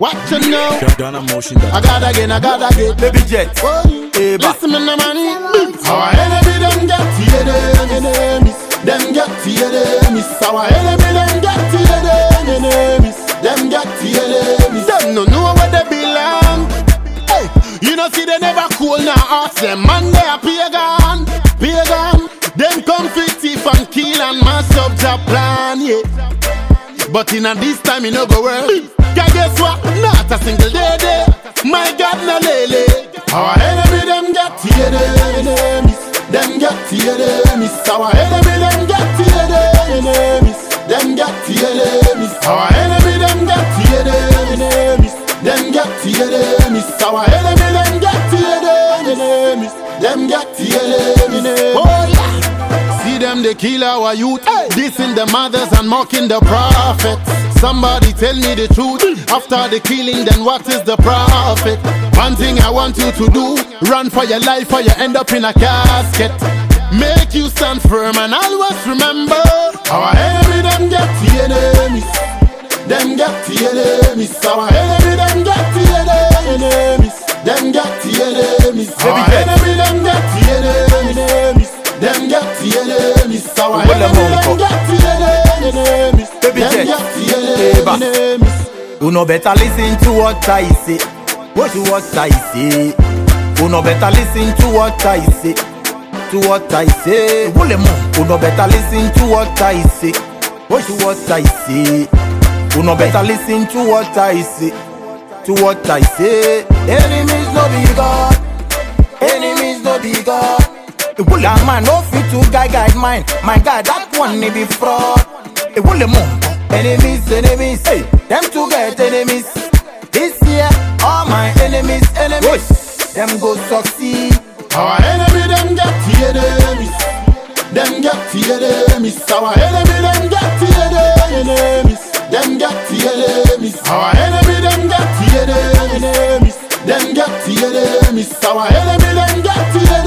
What you know? Ghana motion. I got again. Baby jet. Listen to the money. Our enemy them get to the enemies. Them get to the enemies. Our enemy them get to the enemies. Them get to the enemies. Them no know where they belong. Hey, you know see they never cool now. Ask them man they are pagan. Them come fit thief and kill and mash up the plan. Yeah. But in a this time you no go work. Guess what? Not a single day. My God no lele. Our enemy them get to the enemies. Them get to the enemies. Our enemy them get to the enemies. Them get to the enemies. Our enemy them get to the enemies. Them get to the enemies. Our enemy them get to the enemies. Them get to the enemies. Oh yeah. See them they kill our youth, dissing the mothers and mocking the prophets. Somebody tell me the truth. After the killing, then what is the profit? One thing I want you to do: run for your life, or you end up in a casket. Make you stand firm and always remember, our enemy them get to the enemies. Them get to the enemies. Our enemy them get to the enemies. Them get to the enemies. Our enemy them get to the enemies. Them get to the enemies. Our enemy them get to the enemies. Them get to the enemies. You know better listen to what I say. What I say. You know better listen to what I say. To what I say. You know better listen to what I say. What I say. You know better listen to what I say. To what I say. Enemies no be God. Enemies no be God. The woolly man no fit to guide mine. My God, that one may be fraud. The woolly man. Enemies, hey, them to get enemies. This year, all my enemies, them go succeed. Our enemy, them get to the enemies. Them get to the enemies. Our enemy, them get to the enemies. Them get to the enemies. Our enemy, them get to the enemies. Them get to the enemies. Our enemy, them get to the